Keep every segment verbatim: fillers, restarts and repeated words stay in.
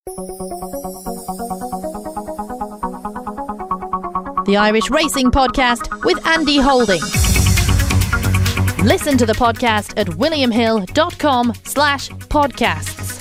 The Irish Racing Podcast with Andy Holding. Listen to the podcast at williamhill.com slash podcasts.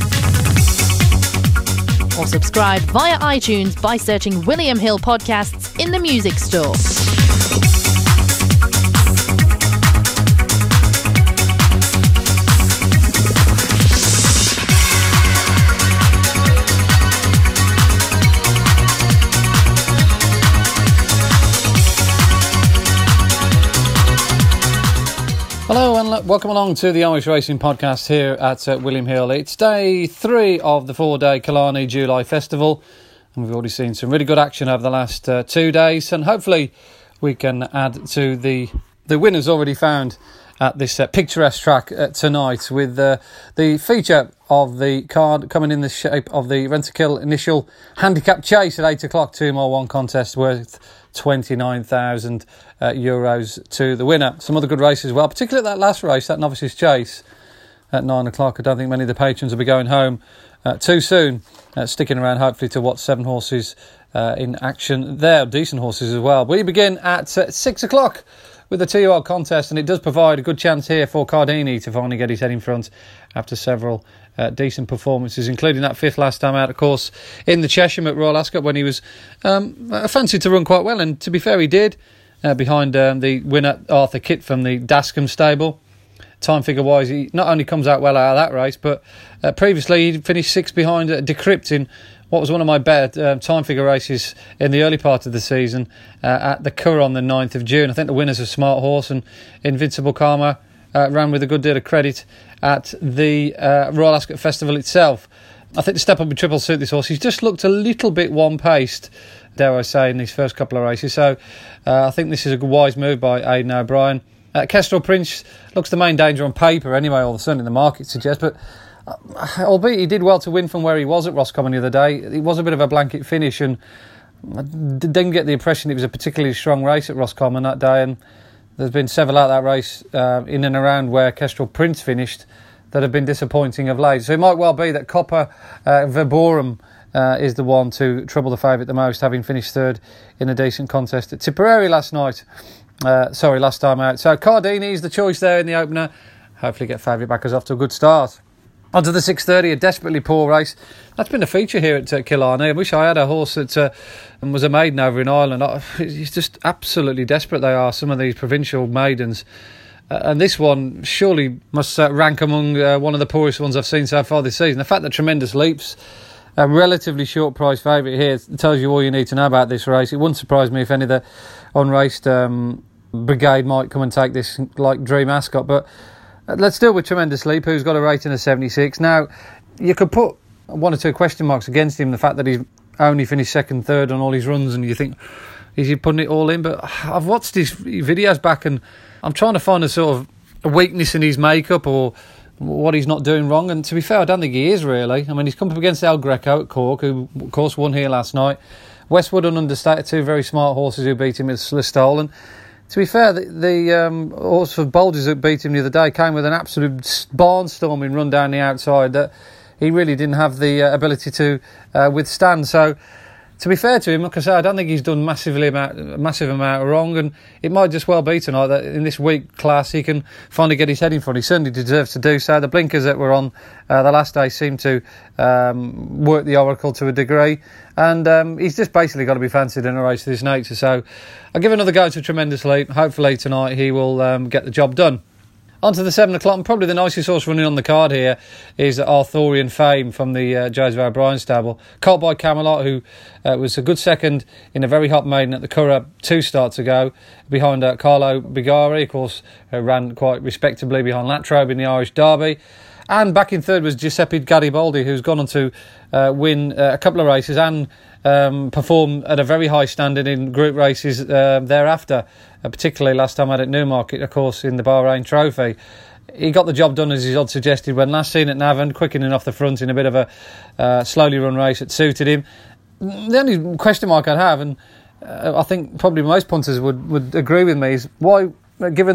Or subscribe via iTunes by searching William Hill Podcasts in the music store. Hello and welcome along to the Irish Racing Podcast here at uh, William Hill. It's day three of the four-day Killarney July Festival, and we've already seen some really good action over the last uh, two days, and hopefully we can add to the the winners already found at this uh, picturesque track uh, tonight, with uh, the feature of the card coming in the shape of the Rentokil Initial Handicap Chase at eight o'clock, two mile one contest worth twenty-nine thousand uh, euros to the winner. Some other good races as well, particularly that last race, that Novices Chase at nine o'clock. I don't think many of the patrons will be going home uh, too soon, uh, sticking around hopefully to watch seven horses uh, in action there, decent horses as well. We begin at uh, six o'clock with the two-year-old contest, and it does provide a good chance here for Cardini to finally get his head in front after several uh, decent performances, including that fifth last time out, of course, in the Chesham at Royal Ascot, when he was um, fancied to run quite well, and to be fair, he did, uh, behind um, the winner Arthur Kitt from the Dascombe stable. Time figure-wise, he not only comes out well out of that race, but uh, previously he finished sixth behind uh, Decrypt in what was one of my better uh, time figure races in the early part of the season uh, at the Curragh on the ninth of June. I think the winner's a Smart Horse, and Invincible Karma uh, ran with a good deal of credit at the uh, Royal Ascot Festival itself. I think the step up with Triple suit this horse. He's just looked a little bit one-paced, dare I say, in these first couple of races. So uh, I think this is a wise move by Aidan O'Brien. Uh, Kestrel Prince looks the main danger on paper anyway, or certainly the market suggests, but Uh, albeit he did well to win from where he was at Roscommon the other day. It was a bit of a blanket finish, and I didn't get the impression it was a particularly strong race at Roscommon that day, and there's been several out of that race uh, in and around where Kestrel Prince finished that have been disappointing of late. So it might well be that Copper uh, Verborum uh, is the one to trouble the favourite the most, having finished third in a decent contest at Tipperary last night. Uh, sorry, last time out. So Cardini is the choice there in the opener. Hopefully get favourite backers off to a good start. On to the six thirty, a desperately poor race. That's been a feature here at uh, Killarney. I wish I had a horse that uh, was a maiden over in Ireland. It's just absolutely desperate they are, some of these provincial maidens. Uh, and this one surely must uh, rank among uh, one of the poorest ones I've seen so far this season. The fact that Tremendous Leap's a relatively short price favourite here tells you all you need to know about this race. It wouldn't surprise me if any of the unraced um, brigade might come and take this like Dream Ascot, but let's deal with Tremendous Leap, who's got a rating of seventy-six. Now, you could put one or two question marks against him, the fact that he's only finished second, third on all his runs, and you think, is he putting it all in? But I've watched his videos back, and I'm trying to find a sort of a weakness in his makeup or what he's not doing wrong. And to be fair, I don't think he is, really. I mean, he's come up against El Greco at Cork, who, of course, won here last night. Westwood and Understated, two very smart horses who beat him at Listowel. And to be fair, the, the um, horse for Bolges that beat him the other day came with an absolute barnstorming run down the outside that he really didn't have the uh, ability to uh, withstand. So, to be fair to him, like I say, I don't think he's done massively amount, a massive amount wrong, and it might just well be tonight that in this weak class he can finally get his head in front. He certainly deserves to do so. The blinkers that were on uh, the last day seem to um, work the oracle to a degree, and um, he's just basically got to be fancied in a race of this nature. So I'll give another go to Tremendous Leap. Hopefully tonight he will um, get the job done. On to the seven o'clock, and probably the nicest horse running on the card here is Arthurian Fame from the uh, Joseph O'Brien stable. Colt by Camelot, who uh, was a good second in a very hot maiden at the Curragh two starts ago, behind uh, Carlo Bigari, of course, uh, ran quite respectably behind Latrobe in the Irish Derby. And back in third was Giuseppe Garibaldi, who's gone on to uh, win uh, a couple of races and um, perform at a very high standard in group races uh, thereafter, uh, particularly last time out at Newmarket, of course, in the Bahrain Trophy. He got the job done, as his odds suggested, when last seen at Navan, quickening off the front in a bit of a uh, slowly run race that suited him. The only question mark I'd have, and uh, I think probably most punters would, would agree with me, is why, given that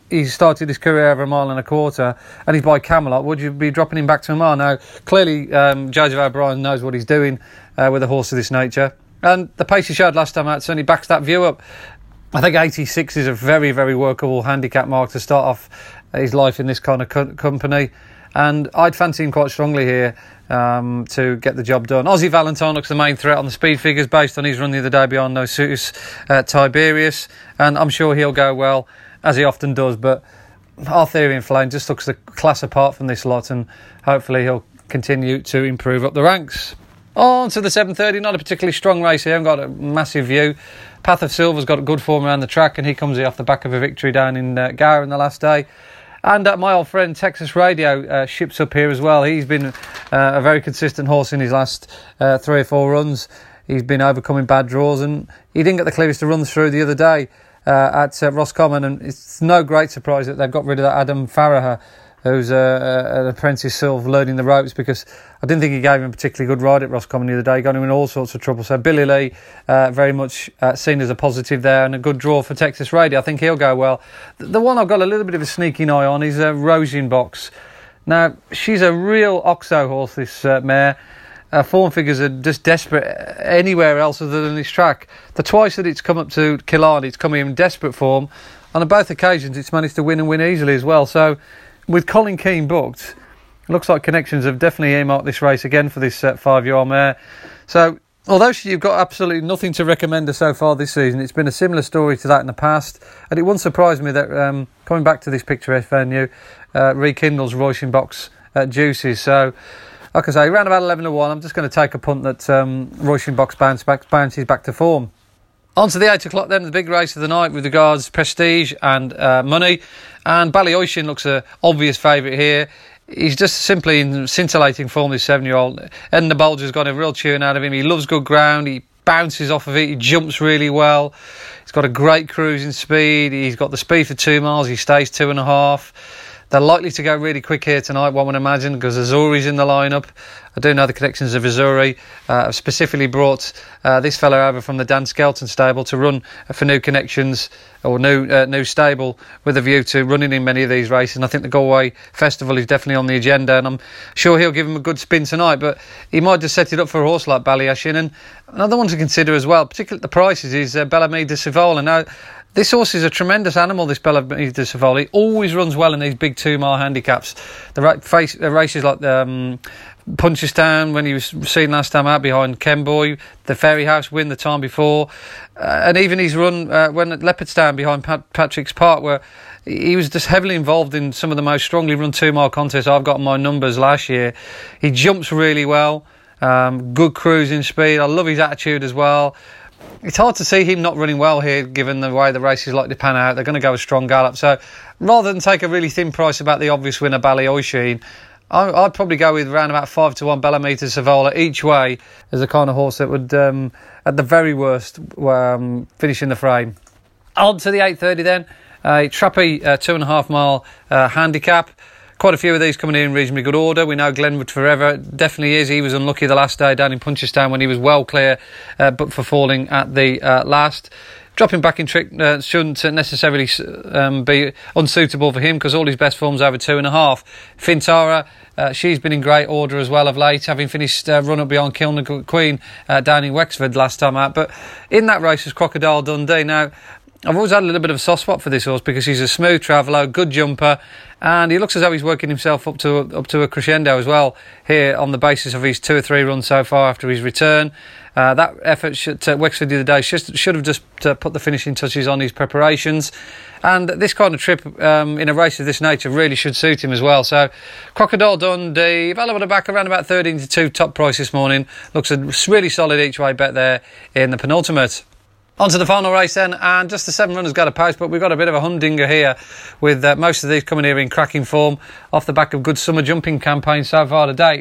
he's started his career over a mile and a quarter and he's by Camelot, would you be dropping him back to a mile? Now, clearly, um, Joseph O'Brien knows what he's doing uh, with a horse of this nature. And the pace he showed last time out certainly backs that view up. I think eighty-six is a very, very workable handicap mark to start off his life in this kind of co- company. And I'd fancy him quite strongly here um, to get the job done. Aussie Valentine looks the main threat on the speed figures based on his run the other day behind Nosutus uh, Tiberius. And I'm sure he'll go well, as he often does. But Arthurian Flame just looks the class apart from this lot. And hopefully he'll continue to improve up the ranks. On to the seven thirty, not a particularly strong race here. I haven't got a massive view. Path of Silver's got a good form around the track, and he comes here off the back of a victory down in uh, Gower in the last day. And uh, my old friend Texas Radio uh, ships up here as well. He's been uh, a very consistent horse in his last uh, three or four runs. He's been overcoming bad draws, and he didn't get the clearest of runs through the other day uh, at uh, Roscommon. And it's no great surprise that they've got rid of that Adam Farraher, who's uh, uh, an apprentice sort of learning the ropes, because I didn't think he gave him a particularly good ride at Roscommon the other day. Got him in all sorts of trouble. So Billy Lee, uh, very much uh, seen as a positive there, and a good draw for Texas Radio. I think he'll go well. The, the one I've got a little bit of a sneaking eye on is uh, Rosenbox. Now, she's a real Oxo horse, this uh, mare. Her form figures are just desperate anywhere else other than this track. The twice that it's come up to Killarney, it's come in desperate form. And on both occasions, it's managed to win and win easily as well. So, with Colin Keane booked, it looks like Connections have definitely earmarked this race again for this uh, five-year-old mare. So, although she, you've got absolutely nothing to recommend her so far this season, it's been a similar story to that in the past. And it wouldn't surprise me that, um, coming back to this picturesque venue, uh, rekindles Rosenbox uh, juices. So, like I say, around about eleven to one, I'm just going to take a punt that um, Rosenbox bounce back, bounces back to form. On to the eight o'clock then, the big race of the night with regards prestige and uh, money. And Ballyoishin looks an obvious favourite here. He's just simply in scintillating form, this seven-year-old. Edna Bulger's got a real tune out of him. He loves good ground. He bounces off of it. He jumps really well. He's got a great cruising speed. He's got the speed for two miles. He stays two and a half. They're likely to go really quick here tonight, one would imagine, because Azuri's in the lineup. I do know the connections of Azuri. Uh, have specifically brought uh, this fellow over from the Dan Skelton stable to run for New Connections, or New uh, New Stable, with a view to running in many of these races. And I think the Galway Festival is definitely on the agenda, and I'm sure he'll give him a good spin tonight. But he might just set it up for a horse like Ballyoishin. And another one to consider as well, particularly at the prices, is uh, Bellamy de Savola. Now, this horse is a tremendous animal, this Bellamy de Savola. He always runs well in these big two-mile handicaps. The ra- face, uh, races like um, Punchestown, when he was seen last time out behind Kenboy, the Fairy House win the time before, uh, and even his run uh, when at Leopardstown behind Pat- Patrick's Park, where he was just heavily involved in some of the most strongly run two-mile contests I've got in my numbers last year. He jumps really well, um, good cruising speed. I love his attitude as well. It's hard to see him not running well here, given the way the races like to pan out. They're going to go a strong gallop. So, rather than take a really thin price about the obvious winner, Ballyoishin, I'd probably go with around about five to one Bellamy de Savola each way as a kind of horse that would, um, at the very worst, um, finish in the frame. On to the eight thirty then. A trappy uh, two and a half mile uh, handicap. Quite a few of these coming in in reasonably good order. We know Glenwood Forever definitely is. He was unlucky the last day down in Punchestown when he was well clear, uh, but for falling at the uh, last. Dropping back in trick uh, shouldn't necessarily um, be unsuitable for him, because all his best form's over two and a half. Fintara, uh, she's been in great order as well of late, having finished uh, run up beyond Kilner Queen uh, down in Wexford last time out. But in that race was Crocodile Dundee. Now, I've always had a little bit of a soft spot for this horse because he's a smooth traveller, good jumper, and he looks as though he's working himself up to a, up to a crescendo as well here on the basis of his two or three runs so far after his return. Uh, that effort should, uh, Wexford the other day should, should have just uh, put the finishing touches on his preparations, and this kind of trip um, in a race of this nature really should suit him as well. So Crocodile Dundee, available to back around about thirteen to two top price this morning. Looks a really solid each way bet there in the penultimate. On to the final race then, and just the seven runners got a post, but we've got a bit of a humdinger here with uh, most of these coming here in cracking form off the back of good summer jumping campaigns so far to date.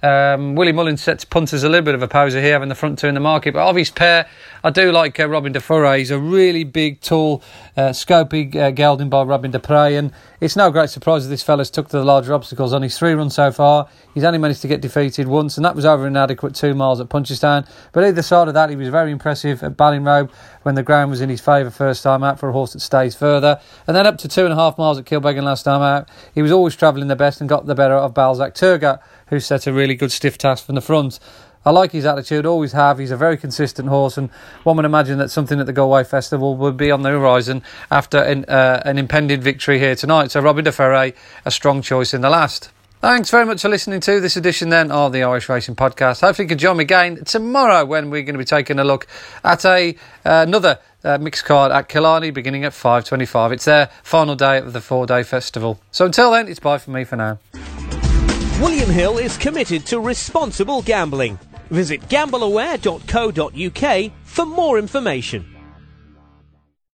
Um, Willie Mullins sets punters a little bit of a poser here, having the front two in the market. But of his pair, I do like uh, Robin de Foray. He's a really big, tall, uh, scopy uh, gelding by Robin de Prey. And it's no great surprise that this fella's took to the larger obstacles on his three runs so far. He's only managed to get defeated once, and that was over an inadequate two miles at Punchestown. But either side of that, he was very impressive at Ballinrobe when the ground was in his favour first time out for a horse that stays further. And then up to two and a half miles at Kilbeggan last time out, he was always travelling the best and got the better of Balzac Turgot, who set a really good stiff task from the front. I like his attitude, always have. He's a very consistent horse, and one would imagine that something at the Galway Festival would be on the horizon after an, uh, an impending victory here tonight. So Robin de Foray, a strong choice in the last. Thanks very much for listening to this edition then of the Irish Racing Podcast. Hopefully you can join me again tomorrow when we're going to be taking a look at a uh, another uh, mixed card at Killarney beginning at five twenty-five. It's their final day of the four-day festival. So until then, it's bye from me for now. William Hill is committed to responsible gambling. Visit gamble aware dot co dot uk for more information.